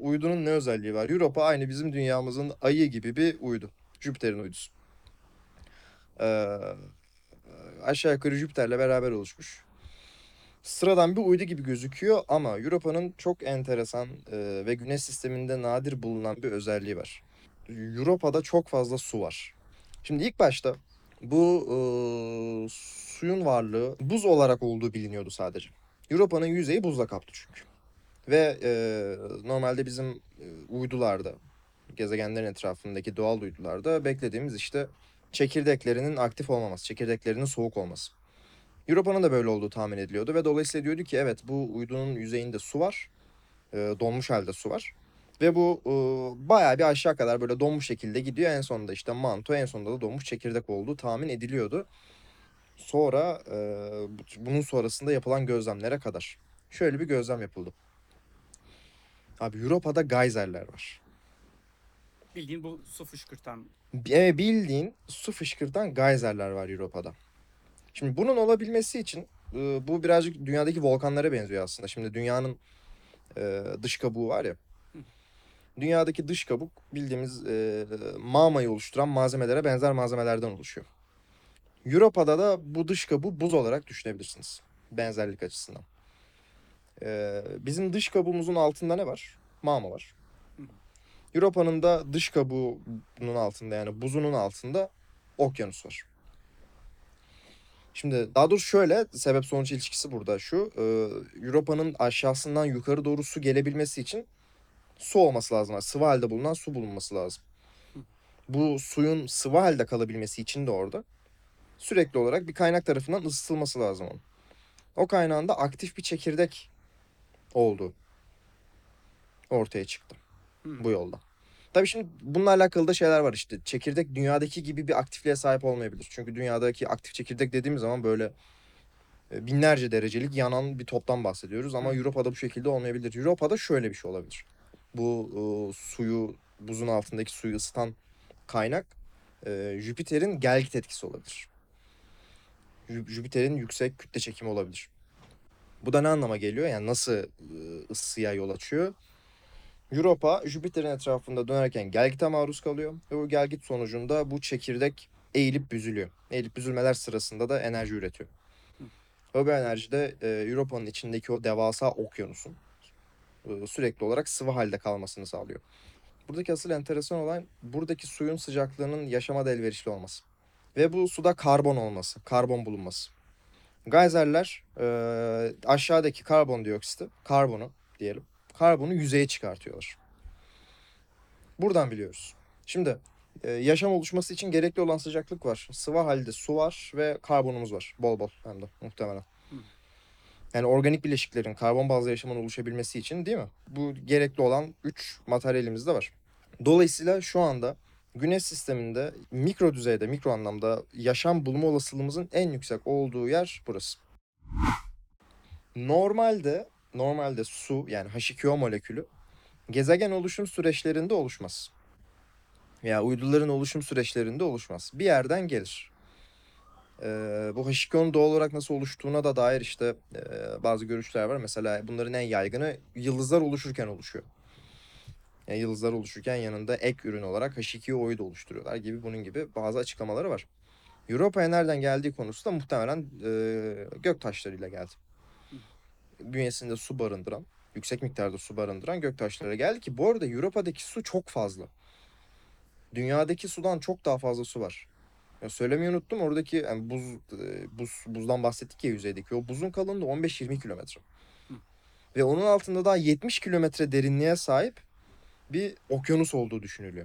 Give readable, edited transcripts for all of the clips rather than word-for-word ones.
uydunun ne özelliği var? Europa aynı bizim dünyamızın ayı gibi bir uydu. Jüpiter'in uydusu. Ee, Aşağı yukarı Jüpiter'le beraber oluşmuş. Sıradan bir uydu gibi gözüküyor ama Europa'nın çok enteresan ve Güneş sisteminde nadir bulunan bir özelliği var. Europa'da çok fazla su var. Şimdi ilk başta bu suyun varlığı buz olarak olduğu biliniyordu sadece. Europa'nın yüzeyi buzla kaplı çünkü. Ve normalde bizim uydularda, gezegenlerin etrafındaki doğal uydularda beklediğimiz işte çekirdeklerinin aktif olmaması, çekirdeklerinin soğuk olması. Europa'nın da böyle olduğu tahmin ediliyordu ve dolayısıyla diyordu ki evet bu uydunun yüzeyinde su var, donmuş halde su var. Ve bu bayağı bir aşağı kadar böyle donmuş şekilde gidiyor. En sonunda işte manto, en sonunda da donmuş çekirdek olduğu tahmin ediliyordu. Sonra bunun sonrasında yapılan gözlemlere kadar. Şöyle bir gözlem yapıldı. Abi Europa'da geyserler var. Bildiğin bu su fışkırtan. Bildiğin su fışkırtan geyserler var Europa'da. Şimdi bunun olabilmesi için bu birazcık dünyadaki volkanlara benziyor aslında. Şimdi dünyanın dış kabuğu var ya. Dünyadaki dış kabuk bildiğimiz mağmayı oluşturan malzemelere benzer malzemelerden oluşuyor. Europa'da da bu dış kabuğu buz olarak düşünebilirsiniz. Benzerlik açısından. Bizim dış kabuğumuzun altında ne var? Mağma var. Europa'nın da dış kabuğunun altında yani buzunun altında okyanus var. Şimdi daha doğrusu şöyle sebep sonuç ilişkisi burada şu. Europa'nın aşağısından yukarı doğru su gelebilmesi için su olması lazım. Yani sıvı halde bulunan su bulunması lazım. Bu suyun sıvı halde kalabilmesi için de orada sürekli olarak bir kaynak tarafından ısıtılması lazım onun. O kaynağın da aktif bir çekirdek olduğu ortaya çıktı bu yolda. Tabii şimdi bununla alakalı da şeyler var işte. Çekirdek dünyadaki gibi bir aktifliğe sahip olmayabilir. Çünkü dünyadaki aktif çekirdek dediğimiz zaman böyle binlerce derecelik yanan bir toptan bahsediyoruz. Ama Europa'da bu şekilde olmayabilir. Europa'da şöyle bir şey olabilir. Bu suyu, buzun altındaki suyu ısıtan kaynak Jüpiter'in gelgit etkisi olabilir. Jüpiter'in yüksek kütle çekimi olabilir. Bu da ne anlama geliyor? Yani nasıl ısıya yol açıyor? Europa Jüpiter'in etrafında dönerken gelgite maruz kalıyor ve bu gelgit sonucunda bu çekirdek eğilip büzülüyor. Eğilip büzülmeler sırasında da enerji üretiyor. Ve bu enerji de Europa'nın içindeki o devasa okyanusun sürekli olarak sıvı halde kalmasını sağlıyor. Buradaki asıl enteresan olan buradaki suyun sıcaklığının yaşama da elverişli olması. Ve bu suda karbon olması, karbon bulunması. Geyserler aşağıdaki karbondioksiti, karbonu diyelim, karbonu yüzeye çıkartıyorlar. Buradan biliyoruz. Şimdi yaşam oluşması için gerekli olan sıcaklık var. Sıvı halde su var ve karbonumuz var. Bol bol hem de muhtemelen. Yani organik bileşiklerin karbon bazlı yaşamın oluşabilmesi için değil mi? Bu gerekli olan 3 materyalimiz de var. Dolayısıyla şu anda Güneş sisteminde mikro düzeyde, mikro anlamda yaşam bulma olasılığımızın en yüksek olduğu yer burası. Normalde su yani H2O molekülü gezegen oluşum süreçlerinde oluşmaz. Ya uyduların oluşum süreçlerinde oluşmaz. Bir yerden gelir. Bu H2O'nun doğal olarak nasıl oluştuğuna da dair işte bazı görüşler var. Mesela bunların en yaygını yıldızlar oluşurken oluşuyor. Yani yıldızlar oluşurken yanında ek ürün olarak H2O'yu da oluşturuyorlar gibi bunun gibi bazı açıklamaları var. Europa'ya nereden geldiği konusu da muhtemelen gök taşlarıyla geldi. Bünyesinde su barındıran, yüksek miktarda su barındıran gök taşları geldi ki bu arada Europa'daki su çok fazla. Dünyadaki sudan çok daha fazla su var. Ya söylemeyi unuttum. Oradaki yani buzdan bahsettik ya yüzeydeki. O buzun kalınlığı 15-20 kilometre. Ve onun altında daha 70 kilometre derinliğe sahip bir okyanus olduğu düşünülüyor.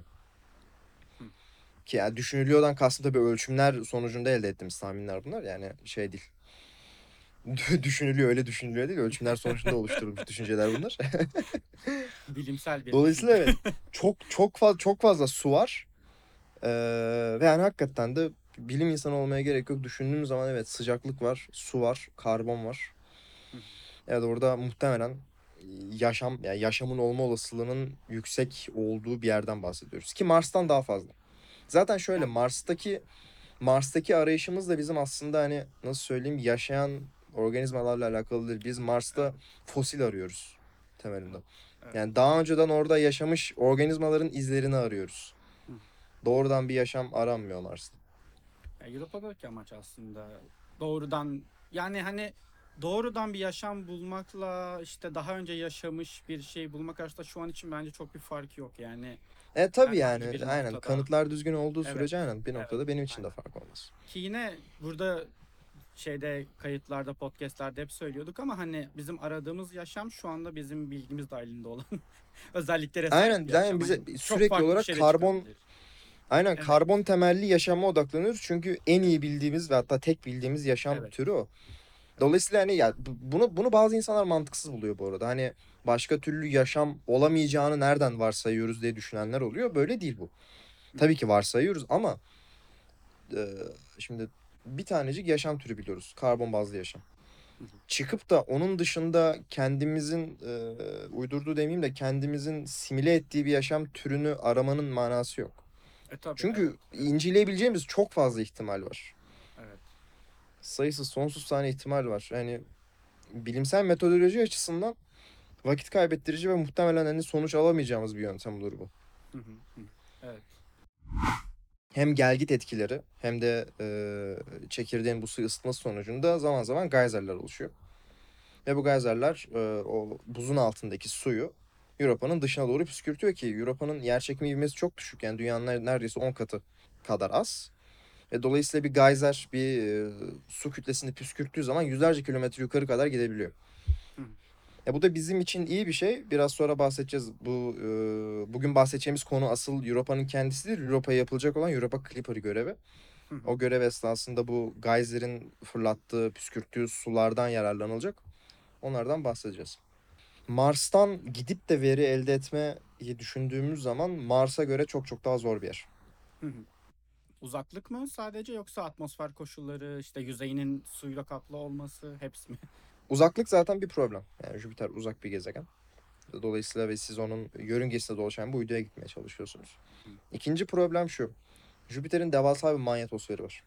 Ki yani düşünülüyordan kastım tabii ölçümler sonucunda elde ettiğimiz tahminler bunlar. Yani şey değil. Düşünülüyor öyle düşünülüyor değil. Ölçümler sonucunda oluşturulmuş düşünceler bunlar. Bilimsel bir Dolayısıyla düşünce. evet çok fazla su var. Ee, Ve yani hakikaten de bilim insanı olmaya gerek yok. Düşündüğümüz zaman evet sıcaklık var, su var, karbon var. Evet orada muhtemelen yani yaşamın olma olasılığının yüksek olduğu bir yerden bahsediyoruz. Ki Mars'tan daha fazla. Zaten şöyle Yani Mars'taki arayışımız da bizim aslında hani nasıl söyleyeyim yaşayan organizmalarla alakalı değil. Biz Mars'ta evet. fosil arıyoruz temelinde. Evet. Yani daha önceden orada yaşamış organizmaların izlerini arıyoruz. Hı. Doğrudan bir yaşam aranmıyor Mars'ta. Ya Europa'daki amaç aslında doğrudan, yani hani doğrudan bir yaşam bulmakla işte daha önce yaşamış bir şey bulmak arasında şu an için bence çok bir fark yok. Yani Tabii herhangi yani bir aynen noktada. kanıtlar düzgün olduğu Evet. sürece aynen bir Evet. noktada benim için de Aynen. fark olmaz. Ki yine burada şeyde, kayıtlarda, podcastlerde hep söylüyorduk ama hani bizim aradığımız yaşam şu anda bizim bilgimiz dahilinde olan özelliklere sahip Aynen bir yani yaşam. bize Hani çok sürekli farklı bir olarak şey de karbon çıkabilir. aynen Evet. karbon temelli yaşama odaklanıyoruz. Çünkü en Evet. iyi bildiğimiz ve hatta tek bildiğimiz yaşam Evet. türü o. Evet. Dolayısıyla hani ya bunu bazı insanlar mantıksız buluyor bu arada. Hani başka türlü yaşam olamayacağını nereden varsayıyoruz diye düşünenler oluyor. Böyle değil bu. Hı hı. Tabii ki varsayıyoruz ama e, şimdi bir tanecik yaşam türü biliyoruz. Karbon bazlı yaşam. Hı hı. Çıkıp da onun dışında kendimizin uydurduğu demeyeyim de kendimizin simüle ettiği bir yaşam türünü aramanın manası yok. Tabii, evet. Çünkü Evet. inceleyebileceğimiz çok fazla ihtimal var. Evet. Sayısız sonsuz tane ihtimal var. Yani bilimsel metodoloji açısından vakit kaybettirici ve muhtemelen hani sonuç alamayacağımız bir yöntem olur bu. Hı hı. Hı. Evet. Hem gelgit etkileri hem de çekirdeğin bu suyu ısıtması sonucunda zaman zaman geyserler oluşuyor. Ve bu geyserler o buzun altındaki suyu Europa'nın dışına doğru püskürtüyor ki Europa'nın yerçekimi ivmesi çok düşük. Yani dünyanın neredeyse 10 katı kadar az. Ve dolayısıyla bir geyser bir su kütlesini püskürttüğü zaman yüzlerce kilometre yukarı kadar gidebiliyor. Hı hı. Bu da bizim için iyi bir şey. Biraz sonra bahsedeceğiz. Bugün bahsedeceğimiz konu asıl Europa'nın kendisidir. Europa'ya yapılacak olan Europa Clipper görevi. Hı hı. O görev esnasında bu geyserin fırlattığı, püskürttüğü sulardan yararlanılacak. Onlardan bahsedeceğiz. Mars'tan gidip de veri elde etmeyi düşündüğümüz zaman Mars'a göre çok çok daha zor bir yer. Hı hı. Uzaklık mı sadece, yoksa atmosfer koşulları, işte yüzeyinin suyla kaplı olması, hepsi mi? Uzaklık zaten bir problem. Yani Jüpiter uzak bir gezegen. Dolayısıyla ve siz onun yörüngesinde dolaşan bu uyduya gitmeye çalışıyorsunuz. Hı İkinci problem şu. Jüpiter'in devasa bir manyetosferi var.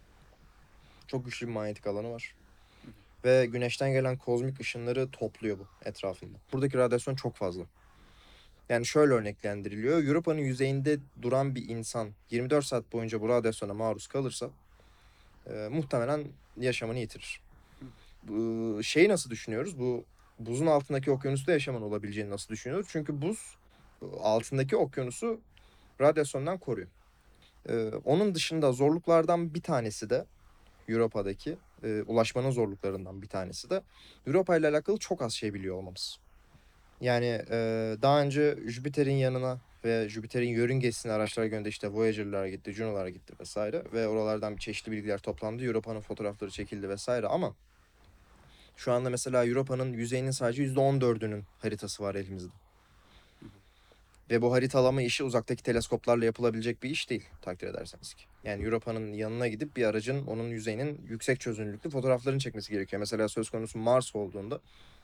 Çok güçlü bir manyetik alanı var. hı. Ve güneşten gelen kozmik ışınları topluyor bu etrafında. Buradaki radyasyon çok fazla. Yani şöyle örneklendiriliyor. Europa'nın yüzeyinde duran bir insan 24 saat boyunca bu radyasyona maruz kalırsa muhtemelen yaşamını yitirir. Hı. Bu şeyi nasıl düşünüyoruz? Bu buzun altındaki okyanusta yaşamın olabileceğini nasıl düşünüyoruz? Çünkü buz altındaki okyanusu radyasyondan koruyor. Onun dışında zorluklardan bir tanesi de Europa'daki ulaşmanın zorluklarından bir tanesi de Europa ile alakalı çok az şey biliyor olmamız. Yani daha önce Jüpiter'in yanına ve Jüpiter'in yörüngesine araçlar gönderdi. İşte Voyager'lar gitti, Juno'lar gitti vesaire. Ve oralardan çeşitli bilgiler toplandı. Europa'nın fotoğrafları çekildi vesaire ama şu anda mesela Europa'nın yüzeyinin sadece %14'ünün haritası var elimizde. Hı hı. Ve bu haritalama işi uzaktaki teleskoplarla yapılabilecek bir iş değil takdir ederseniz ki. Yani Europa'nın yanına gidip bir aracın onun yüzeyinin yüksek çözünürlüklü fotoğraflarını çekmesi gerekiyor. Mesela söz konusu Mars olduğunda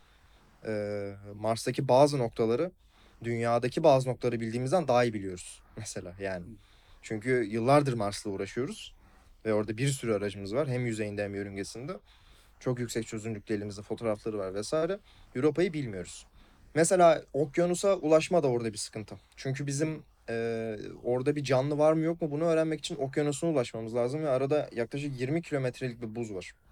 Mars'taki bazı noktaları dünyadaki bazı noktaları bildiğimizden daha iyi biliyoruz. Mesela yani. Hı. Çünkü yıllardır Mars'la uğraşıyoruz. Ve orada bir sürü aracımız var. Hem yüzeyinde hem yörüngesinde. Çok yüksek çözünürlükte elimizde fotoğrafları var vesaire. Europa'yı bilmiyoruz. Mesela okyanusa ulaşma da orada bir sıkıntı. Çünkü Hı hı. bizim orada bir canlı var mı yok mu bunu öğrenmek için okyanusuna ulaşmamız lazım. Ve arada yaklaşık 20 kilometrelik bir buz var.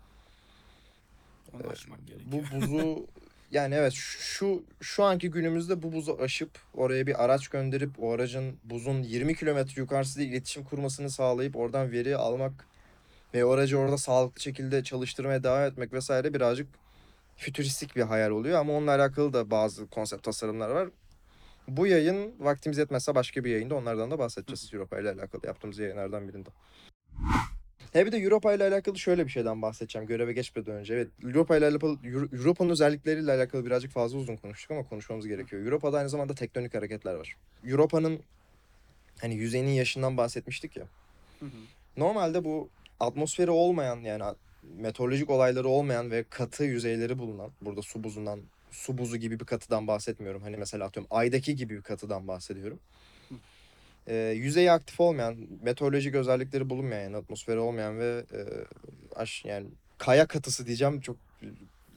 Onu aşmak gerekiyor. Bu buzu yani evet şu anki günümüzde bu buzu aşıp oraya bir araç gönderip o aracın buzun 20 kilometre yukarısıyla iletişim kurmasını sağlayıp oradan veri almak ve o aracı orada sağlıklı şekilde çalıştırmaya devam etmek vesaire birazcık fütüristik bir hayal oluyor ama onunla alakalı da bazı konsept tasarımlar var. Bu yayın vaktimiz yetmezse başka bir yayında onlardan da Hı hı. bahsedeceğiz Europa ile alakalı yaptığımız yayınlardan birinde. Bir de Europa ile alakalı şöyle bir şeyden bahsedeceğim göreve geçmeden önce. Evet, Europa ile alakalı Europa'nın özellikleriyle alakalı birazcık fazla uzun konuştuk ama konuşmamız gerekiyor. Europa'da aynı zamanda tektonik hareketler var. Europa'nın hani yüzeyinin yaşından bahsetmiştik ya. Hı hı. Normalde bu atmosferi olmayan yani meteorolojik olayları olmayan ve katı yüzeyleri bulunan burada su buzu gibi bir katıdan bahsetmiyorum. Hani mesela atıyorum aydaki gibi bir katıdan bahsediyorum. Hı. Yüzeyi aktif olmayan, meteorolojik özellikleri bulunmayan, yani atmosferi olmayan ve yani kaya katısı diyeceğim çok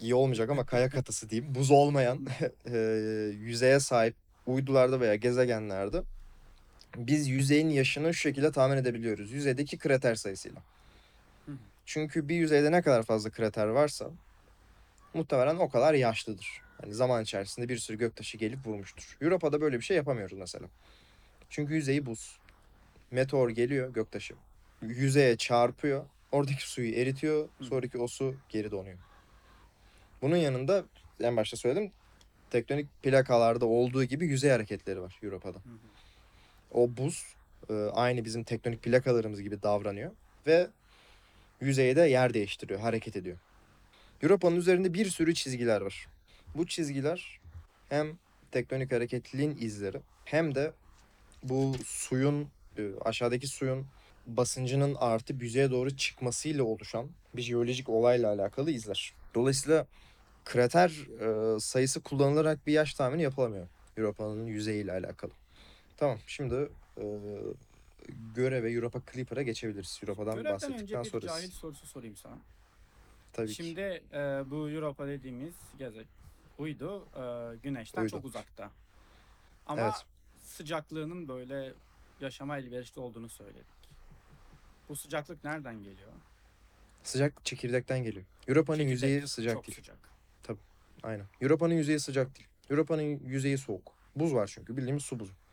iyi olmayacak ama kaya katısı diyeyim. Buz olmayan e, yüzeye sahip uydularda veya gezegenlerde biz yüzeyin yaşını şu şekilde tahmin edebiliyoruz. Yüzeydeki krater sayısıyla. Hı hı. Çünkü bir yüzeyde ne kadar fazla krater varsa muhtemelen o kadar yaşlıdır. Hani zaman içerisinde bir sürü göktaşı gelip vurmuştur. Europa'da böyle bir şey yapamıyoruz mesela. Çünkü yüzeyi buz. Meteor geliyor göktaşı. Yüzeye çarpıyor. Oradaki suyu eritiyor. Hı hı. Sonraki o su geri donuyor. Bunun yanında en başta söyledim. Tektonik plakalarda olduğu gibi yüzey hareketleri var Europa'da. Hı hı. O buz aynı bizim tektonik plakalarımız gibi davranıyor ve yüzeyde yer değiştiriyor, hareket ediyor. Europa'nın üzerinde bir sürü çizgiler var. Bu çizgiler hem tektonik hareketliliğin izleri hem de bu suyun aşağıdaki suyun basıncının artıp yüzeye doğru çıkmasıyla oluşan bir jeolojik olayla alakalı izler. Dolayısıyla krater sayısı kullanılarak bir yaş tahmini yapılamıyor Europa'nın yüzeyiyle alakalı. Tamam, şimdi e, Göre ve Europa Clipper'a geçebiliriz. Europa'dan Görevden bahsettikten önce bir sonra cahil sorusu sorayım sana. tabii ki Şimdi bu Europa dediğimiz uydu Güneş'ten uydu. çok uzakta. Ama Evet, sıcaklığının böyle yaşama elverişli olduğunu söyledik. Bu sıcaklık nereden geliyor? sıcak çekirdekten geliyor. Europa'nın yüzeyi Çekirdek sıcak çok değil. sıcak. Tabii, aynen. Europa'nın yüzeyi sıcak değil. Europa'nın yüzeyi soğuk. Buz var çünkü bildiğimiz su buzu.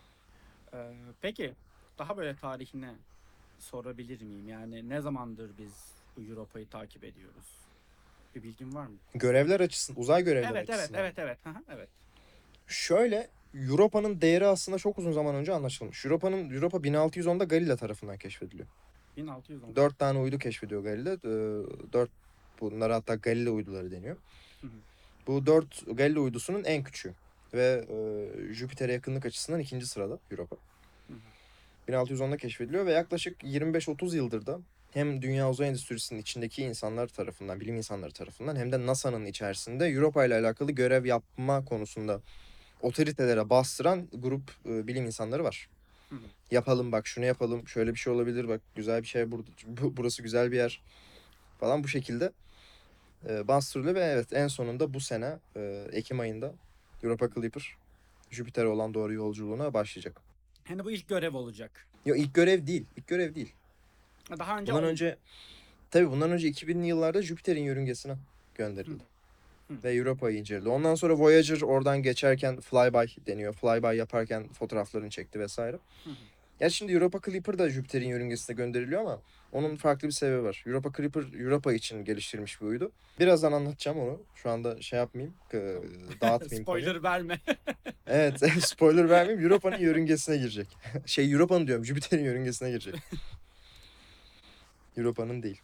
Peki daha böyle tarihine sorabilir miyim? Yani ne zamandır biz bu Europa'yı takip ediyoruz? Bir bilgin var mı? Görevler açısından, uzay görevleri Evet, evet, açısından. evet, evet. Hı hı, evet. Şöyle, Europa'nın değeri aslında çok uzun zaman önce anlaşılmış. Europa 1610'da Galileo tarafından keşfediliyor. 1610. 4 tane uydu keşfediyor Galileo. 4 bunlara hatta Galileo uyduları deniyor. Hı hı, Bu 4 Galileo uydusunun en küçüğü ve Jüpiter'e yakınlık açısından ikinci sırada Europa. hı hı, 1610'da keşfediliyor ve yaklaşık 25-30 yıldır da hem dünya uzay endüstrisinin içindeki insanlar tarafından, bilim insanları tarafından hem de NASA'nın içerisinde Europa ile alakalı görev yapma konusunda otoritelere bastıran grup bilim insanları var. hı hı. Yapalım bak, şunu yapalım, şöyle bir şey olabilir, bak güzel bir şey burada, burası güzel bir yer falan, bu şekilde bastırılıyor ve evet, en sonunda bu sene Ekim ayında Europa Clipper Jüpiter'e olan doğru yolculuğuna başlayacak. Hani bu ilk görev olacak. Yok, ilk görev değil. İlk görev değil. Daha önce Bundan önce tabii bundan önce 2000'li yıllarda Jüpiter'in yörüngesine Hı gönderildi. hı, Ve Europa'yı inceledi. Ondan sonra Voyager oradan geçerken flyby deniyor. Flyby yaparken fotoğraflarını çekti vesaire. hı hı, Gerçi şimdi Europa Clipper da Jüpiter'in yörüngesine gönderiliyor ama hı onun hı. farklı bir sebebi var. Europa Clipper Europa için geliştirilmiş bir uydu. Birazdan anlatacağım onu. Şu anda şey yapmayayım, Tamam. dağıtmayayım konuyu. Spoiler verme. Evet, spoiler vermeyeyim. Europa'nın yörüngesine girecek. Europa'nın diyorum, Jüpiter'in yörüngesine girecek. Europa'nın değil.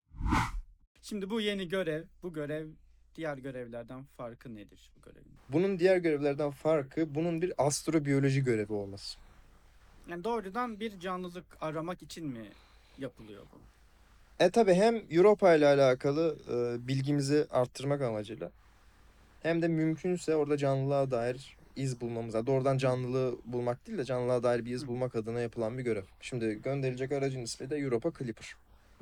Şimdi bu yeni görev, bu görev diğer görevlerden farkı nedir bu görevin? Bunun diğer görevlerden farkı bunun bir astrobiyoloji görevi olması. Yani doğrudan bir canlılık aramak için mi yapılıyor bu? Tabi hem Europa ile alakalı bilgimizi arttırmak amacıyla hem de mümkünse orada canlılığa dair iz bulmamız. Doğrudan Hı canlılığı bulmak değil de canlılığa dair bir hı, iz bulmak adına yapılan bir görev. Şimdi gönderilecek aracın ismi de Europa Clipper. hı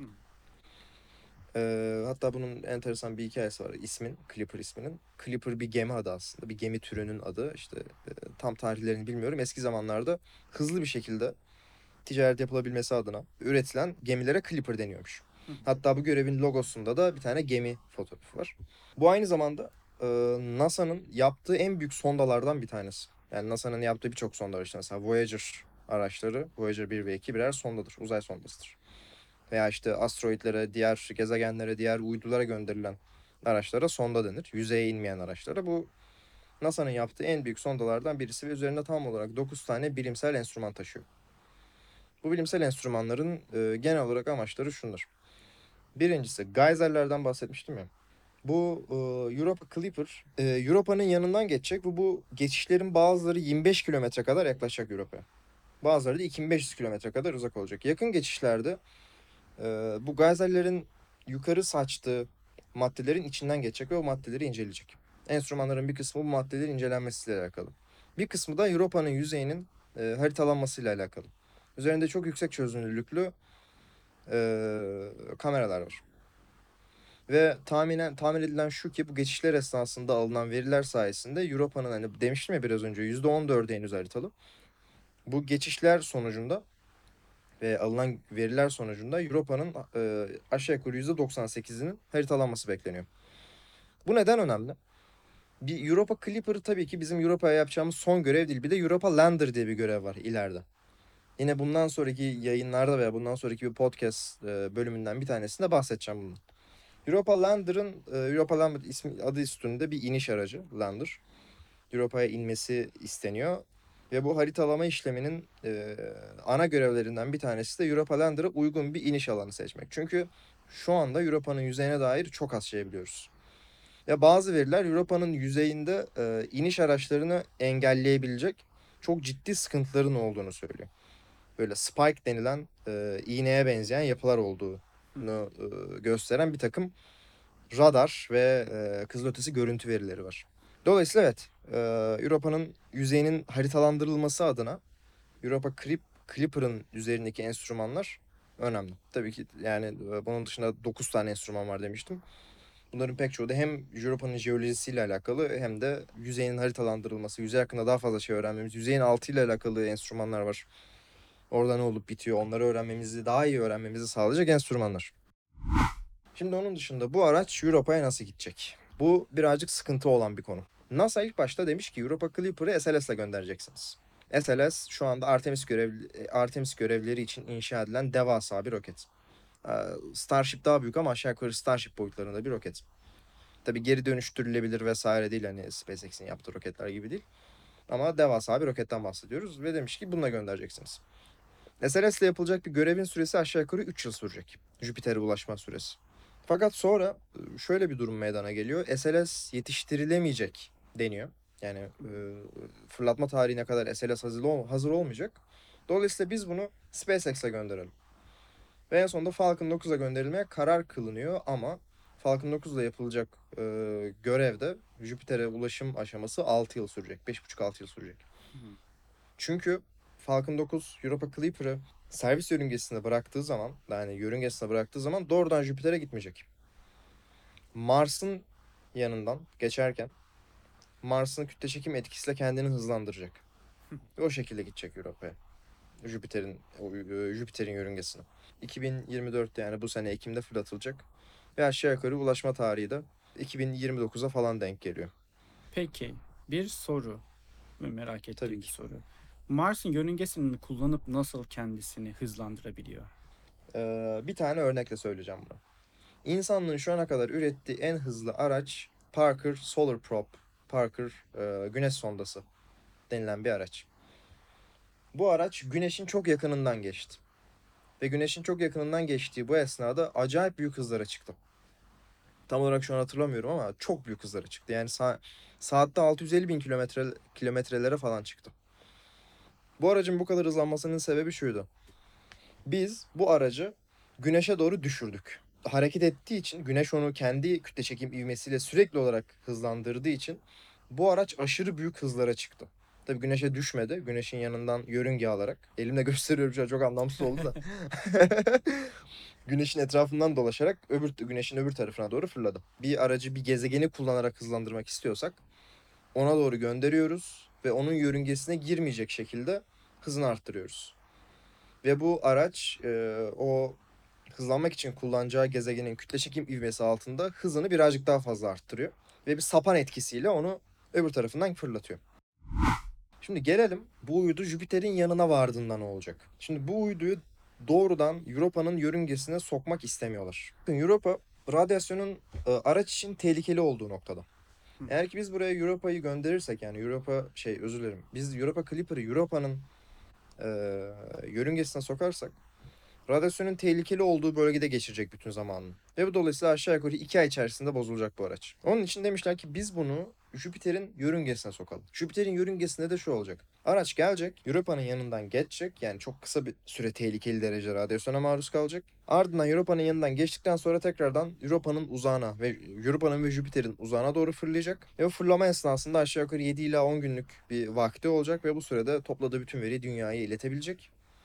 Hatta bunun enteresan bir hikayesi var. Clipper isminin. Clipper bir gemi adı aslında. Bir gemi türünün adı. İşte tam tarihlerini bilmiyorum. Eski zamanlarda hızlı bir şekilde ticaret yapılabilmesi adına üretilen gemilere Clipper deniyormuş. hı, Hatta bu görevin logosunda da bir tane gemi fotoğrafı var. Bu aynı zamanda NASA'nın yaptığı en büyük sondalardan bir tanesi. Yani NASA'nın yaptığı birçok sonda var. İşte mesela Voyager araçları, Voyager 1 ve 2 birer sondadır, uzay sondasıdır. Veya işte asteroidlere, diğer gezegenlere, diğer uydulara gönderilen araçlara sonda denir. Yüzeye inmeyen araçlara. Bu NASA'nın yaptığı en büyük sondalardan birisi ve üzerinde tam olarak 9 tane bilimsel enstrüman taşıyor. Bu bilimsel enstrümanların genel olarak amaçları şunlar. Birincisi geyserlerden bahsetmiştim ya. Bu Europa Clipper Europa'nın yanından geçecek ve bu geçişlerin bazıları 25 kilometre kadar yaklaşacak Europa'ya. Bazıları da 2500 kilometre kadar uzak olacak. Yakın geçişlerde bu geyserlerin yukarı saçtığı maddelerin içinden geçecek ve o maddeleri inceleyecek. Enstrümanların bir kısmı bu maddelerin incelenmesiyle alakalı. Bir kısmı da Europa'nın yüzeyinin haritalanmasıyla alakalı. Üzerinde çok yüksek çözünürlüklü kameralar var. Ve tahmin edilen şu ki bu geçişler esnasında alınan veriler sayesinde Europa'nın, hani demiştim ya biraz önce, %14'ü henüz haritalı. Bu geçişler sonucunda ve alınan veriler sonucunda Europa'nın aşağı yukarı %98'inin haritalanması bekleniyor. Bu neden önemli? Bir Europa Clipper tabii ki bizim Europa'ya yapacağımız son görev değil. Bir de Europa Lander diye bir görev var ileride. Yine bundan sonraki yayınlarda veya bundan sonraki bir podcast bölümünden bir tanesinde bahsedeceğim bundan. Europa Lander ismi, adı üstünde bir iniş aracı Lander. Europa'ya inmesi isteniyor. Ve bu haritalama işleminin ana görevlerinden bir tanesi de Europa Lander'a uygun bir iniş alanı seçmek. Çünkü şu anda Europa'nın yüzeyine dair çok az şey biliyoruz. Ya bazı veriler Europa'nın yüzeyinde iniş araçlarını engelleyebilecek çok ciddi sıkıntıların olduğunu söylüyor. Böyle spike denilen iğneye benzeyen yapılar olduğunu gösteren bir takım radar ve kızılötesi görüntü verileri var. Dolayısıyla evet, Europa'nın yüzeyinin haritalandırılması adına Clipper'ın üzerindeki enstrümanlar önemli. Tabii ki yani bunun dışında 9 tane enstrüman var demiştim. Bunların pek çoğu da hem Europa'nın jeolojisiyle alakalı hem de yüzeyin haritalandırılması, yüzey hakkında daha fazla şey öğrenmemiz, yüzeyin altıyla alakalı enstrümanlar var. Orada ne olup bitiyor, onları öğrenmemizi, daha iyi öğrenmemizi sağlayacak enstrümanlar. Şimdi onun dışında bu araç Europa'ya nasıl gidecek? Bu birazcık sıkıntı olan bir konu. NASA ilk başta demiş ki Europa Clipper'ı SLS ile göndereceksiniz. SLS şu anda Artemis görevleri için inşa edilen devasa bir roket. Starship daha büyük ama aşağı yukarı Starship boyutlarında bir roket. Tabii geri dönüştürülebilir vesaire değil, hani SpaceX'in yaptığı roketler gibi değil. Ama devasa bir roketten bahsediyoruz ve demiş ki bununla göndereceksiniz. SLS ile yapılacak bir görevin süresi aşağı yukarı 3 yıl sürecek. Jüpiter'e ulaşma süresi. Fakat sonra şöyle bir durum meydana geliyor. SLS yetiştirilemeyecek deniyor. Yani fırlatma tarihine kadar SLS hazır olmayacak. Dolayısıyla biz bunu SpaceX'e gönderelim. Ve en sonunda Falcon 9'a gönderilmeye karar kılınıyor ama Falcon 9 ile yapılacak görevde Jüpiter'e ulaşım aşaması 6 yıl sürecek. 5,5-6 yıl sürecek. Çünkü Falcon 9 Europa Clipper'ı servis yörüngesine bıraktığı zaman, yani yörüngesine bıraktığı zaman doğrudan Jüpiter'e gitmeyecek. Mars'ın yanından geçerken Mars'ın kütle çekim etkisiyle kendini hızlandıracak. Ve o şekilde gidecek Europa'ya. Jüpiter'in yörüngesine. 2024'te, yani bu sene Ekim'de fırlatılacak. Ve aşağı yukarı ulaşma tarihi de 2029'a falan denk geliyor. Peki bir soru ve merak ettiğim Tabii bir ki. soru. Mars'ın yörüngesini kullanıp nasıl kendisini hızlandırabiliyor? Bir tane örnekle söyleyeceğim bunu. İnsanlığın şu ana kadar ürettiği en hızlı araç Parker Solar Probe. Parker Güneş Sondası denilen bir araç. Bu araç Güneş'in çok yakınından geçti. Ve Güneş'in çok yakınından geçtiği bu esnada acayip büyük hızlara çıktı. Tam olarak şu an hatırlamıyorum ama çok büyük hızlara çıktı. Yani saatte 650 bin kilometrelere falan çıktı. Bu aracın bu kadar hızlanmasının sebebi şuydu. Biz bu aracı Güneş'e doğru düşürdük. Hareket ettiği için, Güneş onu kendi kütle çekim ivmesiyle sürekli olarak hızlandırdığı için bu araç aşırı büyük hızlara çıktı. Tabii Güneş'e düşmedi. Güneş'in yanından yörünge alarak. Elimle gösteriyorum şu an, çok anlamsız oldu da. Güneş'in etrafından dolaşarak Güneş'in öbür tarafına doğru fırladı. Bir aracı bir gezegeni kullanarak hızlandırmak istiyorsak ona doğru gönderiyoruz ve onun yörüngesine girmeyecek şekilde hızını arttırıyoruz. Ve bu araç o hızlanmak için kullanacağı gezegenin kütle çekim ivmesi altında hızını birazcık daha fazla arttırıyor. Ve bir sapan etkisiyle onu öbür tarafından fırlatıyor. Şimdi gelelim bu uydu Jüpiter'in yanına vardığında ne olacak? Şimdi bu uyduyu doğrudan Europa'nın yörüngesine sokmak istemiyorlar. Europa radyasyonun araç için tehlikeli olduğu noktada. Eğer ki biz buraya Europa'yı gönderirsek, yani özür dilerim. Biz Europa Clipper'ı Europa'nın e, yörüngesine sokarsak radyasyonun tehlikeli olduğu bölgede geçirecek bütün zamanını. Ve bu dolayısıyla aşağı yukarı 2 ay içerisinde bozulacak bu araç. Onun için demişler ki biz bunu Jüpiter'in yörüngesine sokalım. Jüpiter'in yörüngesinde de şu olacak. Araç gelecek, Europa'nın yanından geçecek. Yani çok kısa bir süre tehlikeli derece radyasyona maruz kalacak. Ardından Europa'nın yanından geçtikten sonra tekrardan Europa'nın ve Jüpiter'in uzağına doğru fırlayacak. Ve bu fırlama esnasında aşağı yukarı 7 ila 10 günlük bir vakti olacak ve bu sürede topladığı bütün veriyi dünyaya iletebilecek.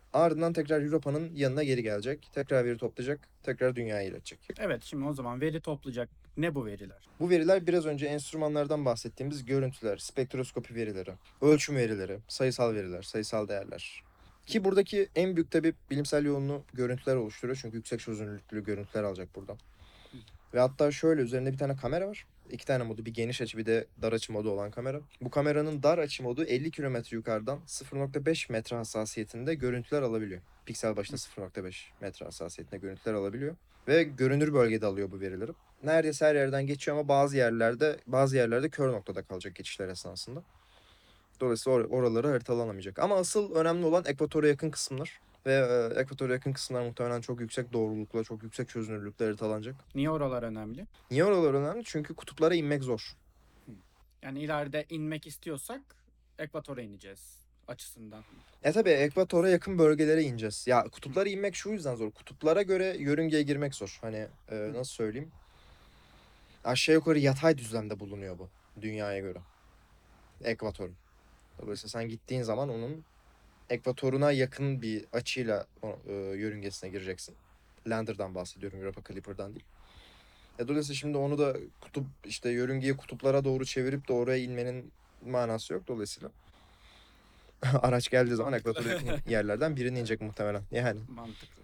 Ardından tekrar Europa'nın yanına geri gelecek. Tekrar veri toplayacak. Tekrar dünyaya iletecek. Evet, şimdi o zaman veri toplayacak. Ne bu veriler? Bu veriler biraz önce enstrümanlardan bahsettiğimiz görüntüler, spektroskopi verileri, ölçüm verileri, sayısal veriler, sayısal değerler. Ki buradaki en büyük tabi bilimsel yoğunluğu görüntüler oluşturuyor. Çünkü yüksek çözünürlüklü görüntüler alacak buradan. Ve hatta şöyle üzerinde bir tane kamera var. İki tane modu, bir geniş açı bir de dar açı modu olan kamera. Bu kameranın dar açı modu 50 kilometre yukarıdan 0.5 metre hassasiyetinde görüntüler alabiliyor. Piksel başına 0.5 metre hassasiyetinde görüntüler alabiliyor. Ve görünür bölgede alıyor bu verileri. Neredeyse her yerden geçiyor ama bazı yerlerde kör noktada kalacak geçişler esnasında. Dolayısıyla oraları haritalamayacak. Ama asıl önemli olan ekvatora yakın kısımlar. Ve ekvatora yakın kısımlar muhtemelen çok yüksek doğrulukla, çok yüksek çözünürlükle haritalanacak. Niye oralar önemli? Niye oralar önemli? Çünkü kutuplara inmek zor. Yani ileride inmek istiyorsak ekvatora ineceğiz açısından. Tabii ekvatora yakın bölgelere ineceğiz. Ya kutuplara inmek şu yüzden zor. Kutuplara göre yörüngeye girmek zor. Hani nasıl söyleyeyim? Aşağı yukarı yatay düzlemde bulunuyor bu dünyaya göre. Ekvatorun. Dolayısıyla sen gittiğin zaman onun ekvatoruna yakın bir açıyla yörüngesine gireceksin. Lander'dan bahsediyorum, Europa Clipper'dan değil. Dolayısıyla şimdi onu da işte yörüngeyi kutuplara doğru çevirip de oraya inmenin manası yok. Dolayısıyla araç geldiği zaman Mantıklı. ekvatora yakın yerlerden birine inecek muhtemelen. Yani. Mantıklı.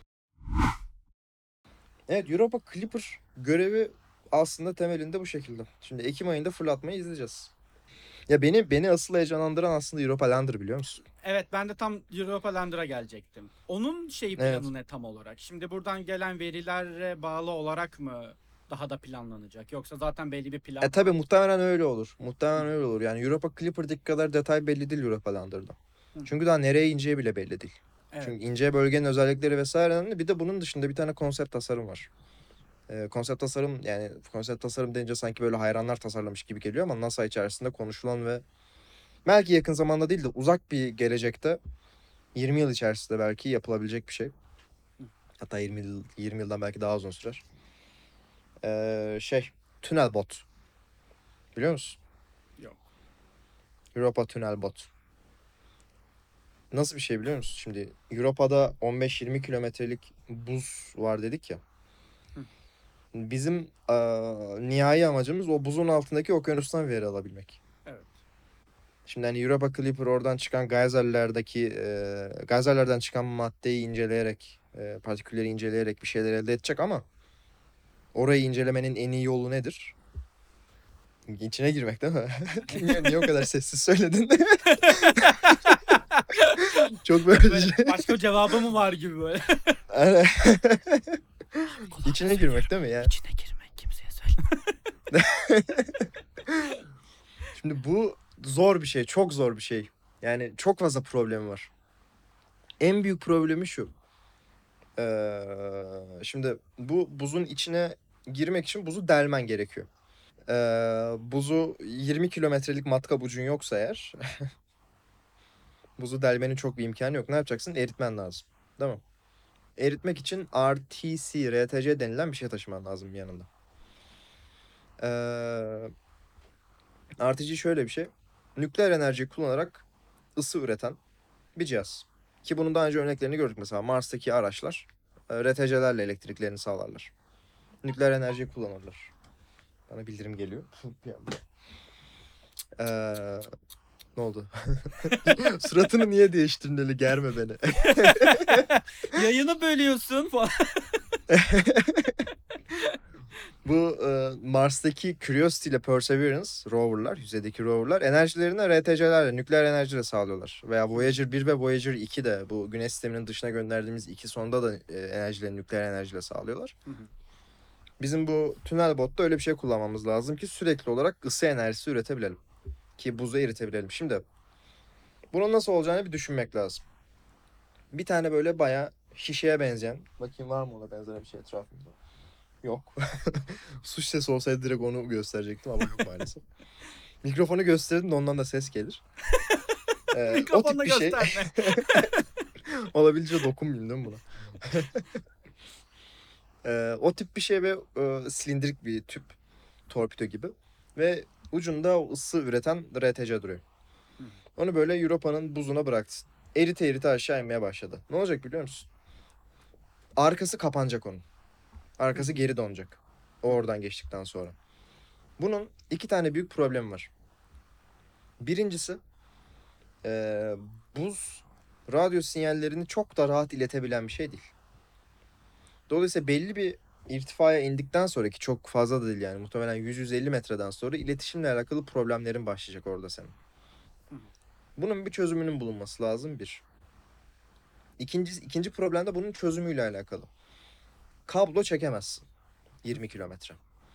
Evet, Europa Clipper görevi aslında temelinde bu şekilde. Şimdi Ekim ayında fırlatmayı izleyeceğiz. Ya beni asıl heyecanlandıran aslında Europa Lander, biliyor musun? Evet, ben de tam Europa Lander'a gelecektim. Onun Evet. planı ne tam olarak? Şimdi buradan gelen verilere bağlı olarak mı daha da planlanacak? Yoksa zaten belli bir plan Tabii var. muhtemelen öyle olur. Muhtemelen öyle olur. Yani Europa Clipper'daki kadar detay belli değil Europa Lander'da. Hı. Çünkü daha nereye ineceği bile belli değil. Evet. Çünkü ineceği bölgenin özellikleri vesaire önemli. Bir de bunun dışında bir tane konsept tasarım var. Konsept tasarım deyince sanki böyle hayranlar tasarlamış gibi geliyor ama NASA içerisinde konuşulan ve belki yakın zamanda değil de uzak bir gelecekte 20 yıl içerisinde belki yapılabilecek bir şey. Hatta 20 yıldan belki daha uzun sürer. Tünel bot. Biliyor musun? Yok. Europa tünel bot. Nasıl bir şey biliyor musun? Şimdi Avrupa'da 15-20 kilometrelik buz var dedik ya. Hı. Bizim nihai amacımız o buzun altındaki okyanustan veri alabilmek. Evet. Şimdi hani Europa Clipper oradan çıkan geyserlerden çıkan maddeyi inceleyerek, partikülleri inceleyerek bir şeyler elde edecek ama orayı incelemenin en iyi yolu nedir? İçine girmek değil mi? Niye o kadar sessiz söyledin? Çok böyle Böyle şey. başka cevabı mı var gibi böyle. Aynen. İçine girmek değil mi ya? İçine girmek kimseye söyleme. Şimdi bu zor bir şey, çok zor bir şey. Yani çok fazla problemi var. En büyük problemi şu. Şimdi bu buzun içine girmek için buzu delmen gerekiyor. Buzu 20 kilometrelik matkap ucun yoksa eğer buzu delmenin çok bir imkanı yok. Ne yapacaksın? Eritmen lazım. Değil mi? Eritmek için RTC denilen bir şey taşıman lazım yanında. Ee, RTC şöyle bir şey. Nükleer enerjiyi kullanarak ısı üreten bir cihaz. Ki bunun daha önce örneklerini gördük, mesela Mars'taki araçlar RTC'lerle elektriklerini sağlarlar. Nükleer enerjiyi kullanırlar. Bana bildirim geliyor. Bir anda. Ee, Ne oldu? Suratını niye değiştirdin öyle, germe beni. Yayını bölüyorsun falan. Bu Mars'taki Curiosity ile Perseverance roverlar, yüzeydeki roverlar enerjilerini RTC'lerle, nükleer enerjiyle sağlıyorlar. Veya Voyager 1 ve Voyager 2 de bu Güneş sisteminin dışına gönderdiğimiz iki sonda da enerjilerini nükleer enerjiyle sağlıyorlar. Bizim bu tünel botta öyle bir şey kullanmamız lazım ki sürekli olarak ısı enerjisi üretebilelim. Ki buzu eritebilelim. Şimdi bunun nasıl olacağını bir düşünmek lazım. Bir tane böyle bayağı şişeye benzeyen. Bakayım var mı ona benzer bir şey etrafımda? Yok. Suç sesi olsaydı direkt onu gösterecektim ama yok maalesef. Mikrofonu gösterdim de ondan da ses gelir. O tip Mikrofonla bir şey. gösterme. Olabildiğince dokunmayayım değil mi buna? O tip bir şey ve silindirik bir tüp. Torpido gibi. Ve ucunda o ısı üreten RTC duruyor. Onu böyle Europa'nın buzuna bıraktın. Erite erite aşağı inmeye başladı. Ne olacak biliyor musun? Arkası kapanacak onun. Arkası geri donacak. O oradan geçtikten sonra. Bunun iki tane büyük problemi var. Birincisi eee, buz radyo sinyallerini çok da rahat iletebilen bir şey değil. Dolayısıyla belli bir irtifaya indikten sonraki çok fazla da değil yani muhtemelen 100-150 metreden sonra iletişimle alakalı problemlerin başlayacak orada senin. Bunun bir çözümünün bulunması lazım bir. İkinci problem de bunun çözümüyle alakalı. Kablo çekemezsin 20 kilometre.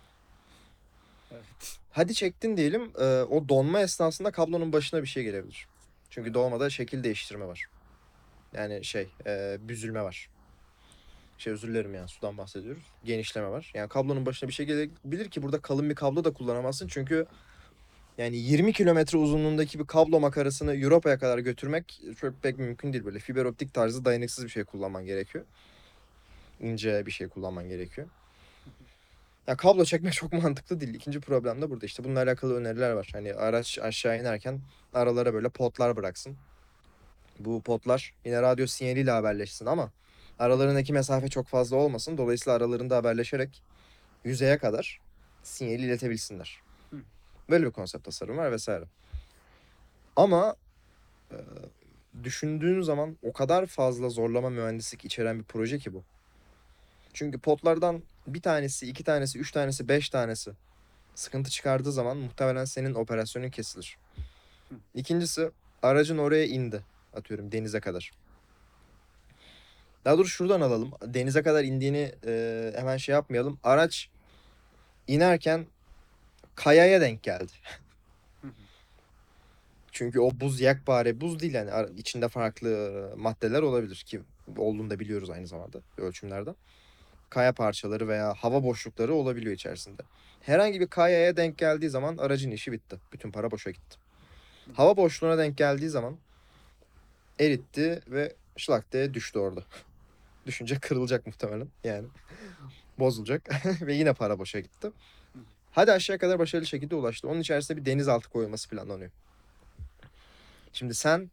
Evet. Hadi çektin diyelim o donma esnasında kablonun başına bir şey gelebilir. Çünkü dolmada şekil değiştirme var. Yani büzülme var. Özür dilerim yani sudan bahsediyoruz. Genişleme var. Yani kablonun başına bir şey gelebilir ki burada kalın bir kablo da kullanamazsın. Çünkü yani 20 kilometre uzunluğundaki bir kablo makarasını Avrupa'ya kadar götürmek çok pek mümkün değil. Böyle fiber optik tarzı dayanıksız bir şey kullanman gerekiyor. İnce bir şey kullanman gerekiyor. Ya kablo çekmek çok mantıklı değil. İkinci problem de burada işte. Bununla alakalı öneriler var. Hani araç aşağı inerken aralara böyle potlar bıraksın. Bu potlar yine radyo sinyaliyle haberleşsin ama aralarındaki mesafe çok fazla olmasın. Dolayısıyla aralarında haberleşerek yüzeye kadar sinyali iletebilsinler. Hı. Böyle bir konsept tasarım var vesaire. Ama e, düşündüğün zaman o kadar fazla zorlama mühendislik içeren bir proje ki bu. Çünkü potlardan bir tanesi, iki tanesi, üç tanesi, beş tanesi sıkıntı çıkardığı zaman muhtemelen senin operasyonun kesilir. Hı. İkincisi aracın oraya indi. Atıyorum denize kadar. Daha doğrusu şuradan alalım. Denize kadar indiğini hemen şey yapmayalım. Araç inerken kayaya denk geldi. Hı hı. Çünkü o buz yekpare buz değil yani içinde farklı maddeler olabilir ki olduğunu da biliyoruz aynı zamanda ölçümlerden. Kaya parçaları veya hava boşlukları olabiliyor içerisinde. Herhangi bir kayaya denk geldiği zaman aracın işi bitti. Bütün para boşa gitti. Hava boşluğuna denk geldiği zaman eritti ve şlak diye düştü orada. Düşünce kırılacak muhtemelen yani bozulacak ve yine para boşa gitti. Hadi aşağıya kadar başarılı şekilde ulaştı. Onun içerisinde bir denizaltı koyulması planlanıyor. Şimdi sen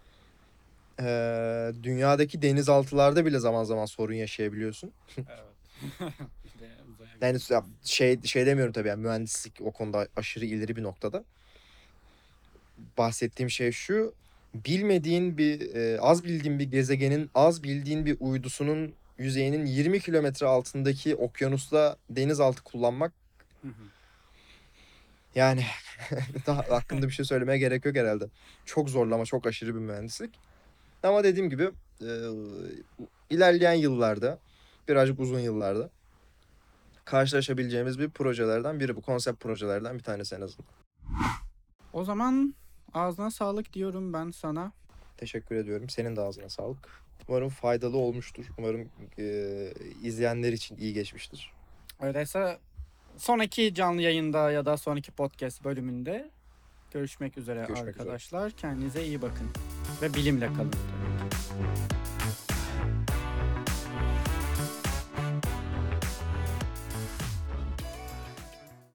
dünyadaki denizaltılarda bile zaman zaman sorun yaşayabiliyorsun. Evet. Bir de uzaya Yani gitmek. şey demiyorum tabii yani mühendislik o konuda aşırı ileri bir noktada. Bahsettiğim şey şu. Bilmediğin az bildiğin bir gezegenin az bildiğin bir uydusunun yüzeyinin 20 kilometre altındaki okyanusta denizaltı kullanmak Hı hı. yani daha hakkında bir şey söylemeye gerek yok herhalde. Çok zorlama, çok aşırı bir mühendislik. Ama dediğim gibi e, ilerleyen yıllarda, birazcık uzun yıllarda karşılaşabileceğimiz bir projelerden biri bu. Konsept projelerden bir tanesi en azından. O zaman ağzına sağlık diyorum ben sana. Teşekkür ediyorum. Senin de ağzına sağlık. Umarım faydalı olmuştur. Umarım izleyenler için iyi geçmiştir. Öyleyse sonraki canlı yayında ya da sonraki podcast bölümünde görüşmek üzere Görüşmek üzere. arkadaşlar. Kendinize iyi bakın ve bilimle kalın tabii ki.